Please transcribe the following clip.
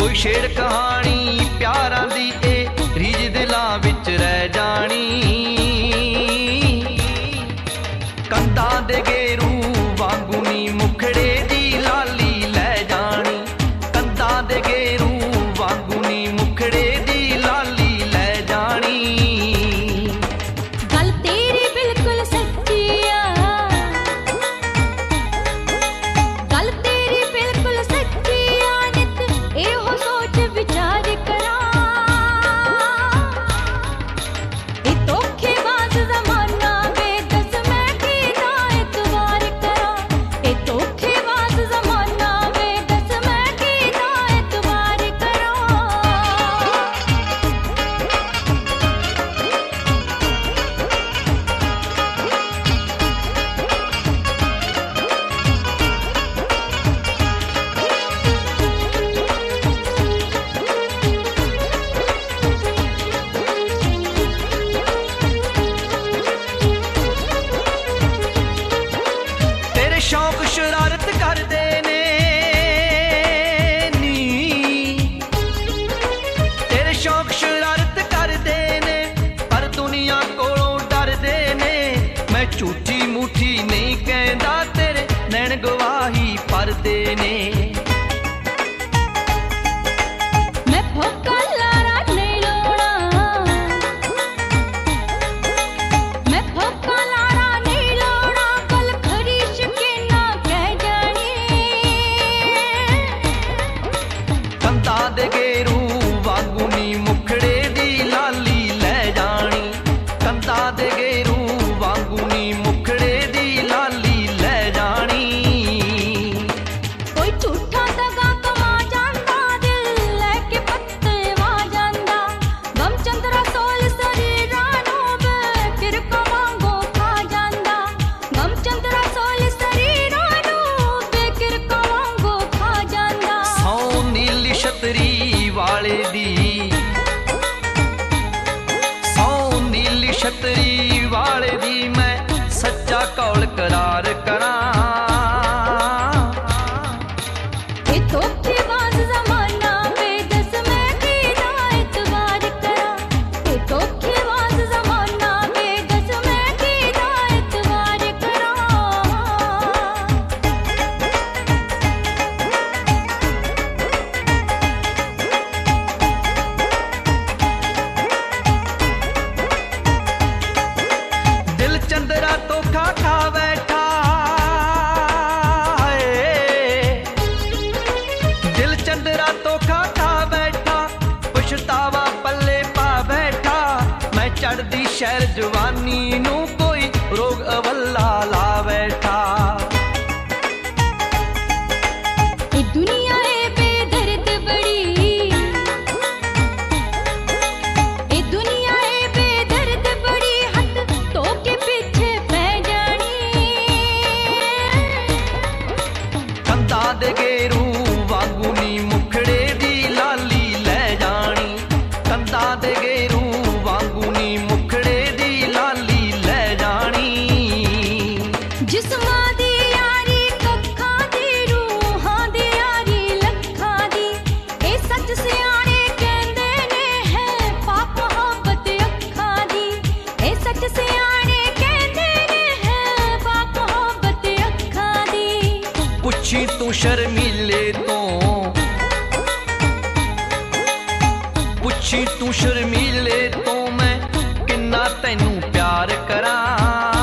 कोई शेर कहानी प्यारां दी ए रीज दिलां विच रह जानी। कंधां दे गेरू वांगू नी मुखड़े दी लाली लै जानी। कंधां दे गेरू वांगू नी मुखड़े दी लाली लै जानी। गल तेरी बिल्कुल सच्ची आ, गल तेरी बिल्कुल सच्ची आ। नित एहो सोच विचार करा, ए धोखेबाज ज़माना वे दस मैं कीदा एतबार करा। ए धोखेबाज ज़माना वे दस मैं कीदा एतबार करा। तेरे शौक शरारत करदे ने नी, तेरे शौक शरारत करदे ने पर दुनिया कोलों डरदे ने। मैं झूठी मूठी नहीं कहंदा तेरे नैन गवाही भरदे ने। मैं भोका लारा नहीं लोड़ा, मैं भोका लारा नहीं लोड़ा। कल खरीश के ना कह जानी। कंधां दे गेरू वांगू नी मुखड़े दी लाली लै जानी। कंधां दे गेरू वांगू नी मुखड़े दी लाली लै जानी। कोई झूठा दगा कमा जांदा, दिल लैके पत्ते वा जांदा। गम चंद्रा सोल शरीरां नूं बेकिरका वांगू खा जांदा। गम चंद्रा सोल शरीरां नूं बेकिरका वांगू खा जांदा। सौ नीली छतरी वाले दी, सौ नीली छतरी वाले दी मैं सच्चा कौल करार करां। ए धोखेबाज ज़माना वे दस मैं कीदा एतबार करा। ए धोखेबाज ज़माना वे दस मैं कीदा एतबार करा। दिल चंदरा धोखा खा बैठा है, दिल चंदरा धोखा खा बैठा। पछतावा पल्ले पा बैठा। मैं चढ़दी शहर जवानी नूं कोई रोग अवल्ला ला बैठा। ए दुनिया ए बेदर्द बड़ी, ए दुनिया ए बेदर्द बड़ी। हथ धो के पीछे पै जानी। कंधां दे गेरू वांगू नी मुखड़े दी लाली लै जानी। कंधां दे गेरू वांगू नी मुखड़े दी लाली लै जानी। जिस्मां दी यारी कक्खां दी, रूहां दी यारी लखां दी। ए सच सियाणे कहंदे ने है पाक मोहब्बत अखां दी। ए सच सियाणे कहंदे ने है पाक मोहब्बत अखां दी। पुछी तू शर्मीले तो, पुछी तू शर्मीले तो मैं किन्ना तैनू प्यार करां।